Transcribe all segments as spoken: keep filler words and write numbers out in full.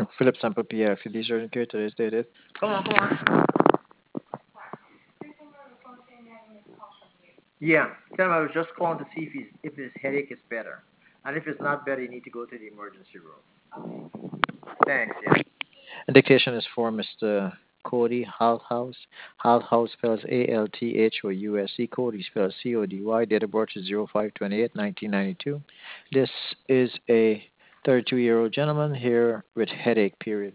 Philip Sample P X. These are here today's date is. Come on, come on. Yeah, tell him I was just calling to see if he's if his headache is better, and if it's not better, you need to go to the emergency room. Thanks. Yeah. And dictation is for Mister Cody Halthouse. Halthouse spells A L T H O U S E. Cody spells C O D Y. Date of birth is zero five twenty-eight nineteen ninety-two. This is a thirty-two year old gentleman here with headache, period.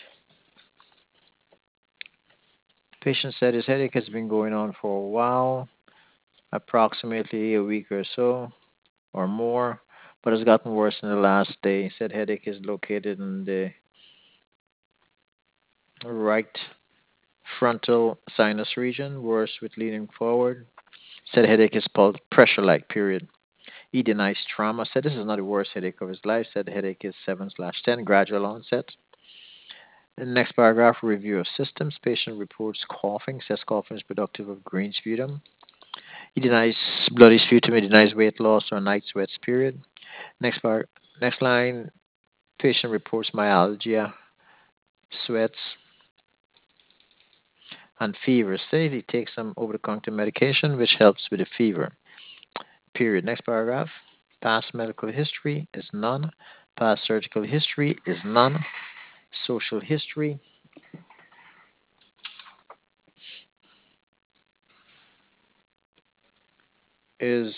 Patient said his headache has been going on for a while, approximately a week or so or more, but has gotten worse in the last day. Said headache is located in the right frontal sinus region, worse with leaning forward. Said headache is called pressure-like, period. He denies trauma. Said this is not the worst headache of his life. Said the headache is seven slash ten, gradual onset. In the next paragraph, review of systems. Patient reports coughing. Says coughing is productive of green sputum. He denies bloody sputum. He denies weight loss or night sweats, period. Next part, next line, patient reports myalgia, sweats, and fever. Said he takes some over-the-counter medication which helps with the fever. Period. Next paragraph. Past medical history is none. Past surgical history is none. Social history is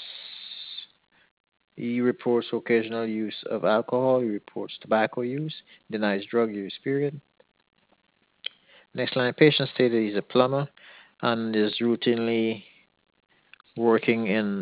he reports occasional use of alcohol. He reports tobacco use. Denies drug use. Period. Next line. Patient stated he's a plumber and is routinely working in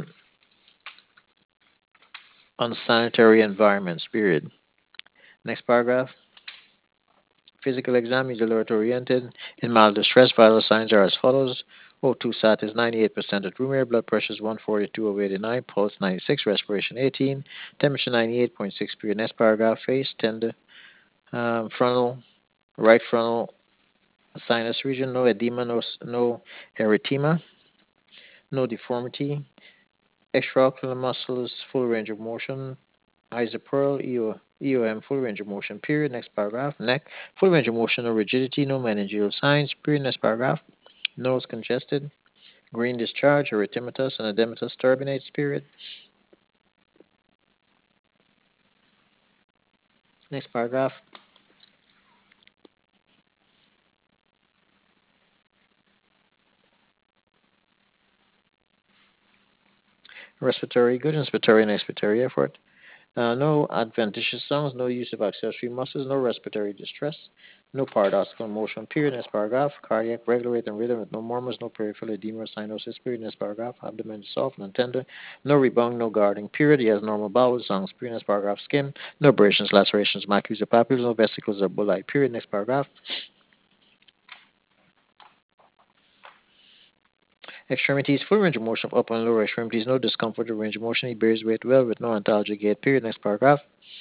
unsanitary environments. Period. Next paragraph. Physical exam is alert oriented. In mild distress, vital signs are as follows. O two sat is ninety-eight percent at room air, blood pressure is one forty-two over eighty-nine, pulse ninety-six, respiration eighteen, temperature ninety-eight point six. Period. Next paragraph, face, tender, um, frontal, right frontal sinus region, no edema, no, no erythema, no deformity, extraocular muscles, full range of motion, eyes of pearl, E O, E O M, full range of motion, period. Next paragraph, neck, full range of motion, no rigidity, no meningeal signs, period. Next paragraph, nose congested, green discharge, erythematous and edematous turbinates, period. Next paragraph, respiratory, good inspiratory and expiratory effort. Uh, no adventitious sounds, no use of accessory muscles, no respiratory distress, no paradoxical motion, period. Next paragraph, cardiac, regular rate and rhythm with no murmurs, no peripheral edema or cyanosis, period. Next paragraph, abdomen is soft and tender, no rebound, no guarding, period. He has normal bowel sounds, period. Next paragraph, skin, no abrasions, lacerations, macules or papules, no vesicles or bullae, period. Next paragraph, extremities, full range of motion of upper and lower extremities, no discomfort or range of motion. He bears weight well with no antalgic gait, period. Next paragraph.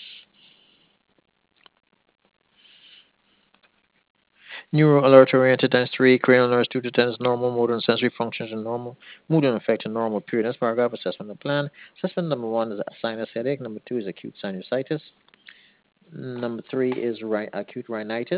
Neuro alert oriented times three, cranial nerves two to ten is normal, motor and sensory functions are normal, mood and affect are normal, period. Next paragraph, assessment and plan. Assessment number one is a sinus headache, number two is acute sinusitis, number three is ri- acute rhinitis,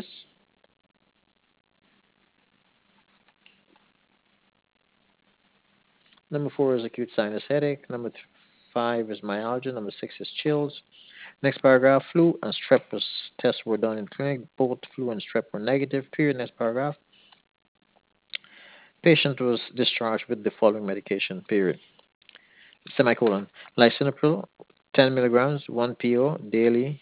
number four is acute sinus headache, number th- five is myalgia, number six is chills. Next paragraph, flu and strep tests were done in clinic, both flu and strep were negative, period. Next paragraph, patient was discharged with the following medication, period. Semicolon, lisinopril, ten milligrams, one P O daily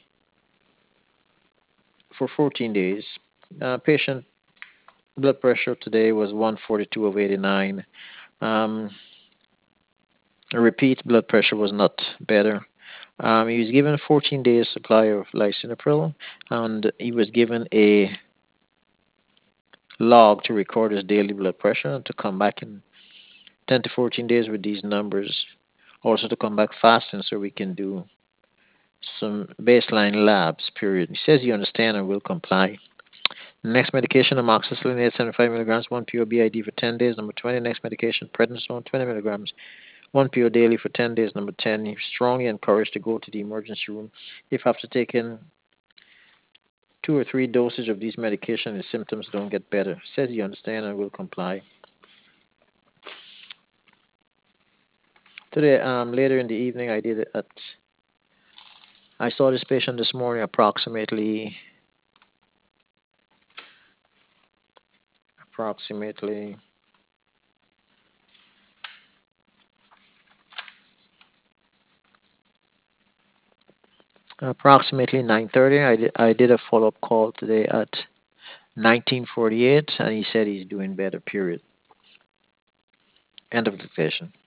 for fourteen days. Uh, patient blood pressure today was one forty-two over eighty-nine. Um, repeat blood pressure was not better. Um, he was given fourteen days supply of lisinopril, and he was given a log to record his daily blood pressure and to come back in ten to fourteen days with these numbers. Also to come back fasting so we can do some baseline labs, period. He says he understands and will comply. Next medication, amoxicillin, eight hundred seventy-five milligrams, one P O B I D for ten days. Number twenty, next medication, prednisone, twenty milligrams, one P O daily for ten days. Number ten, he's strongly encouraged to go to the emergency room if after taking two or three dosage of these medication, his symptoms don't get better. Says he understand and will comply. Today, um, later in the evening, I did it at. I saw this patient this morning, approximately, approximately, approximately nine thirty. I did, I did a follow up call today at nineteen forty-eight, and he said he's doing better. Period. End of dictation.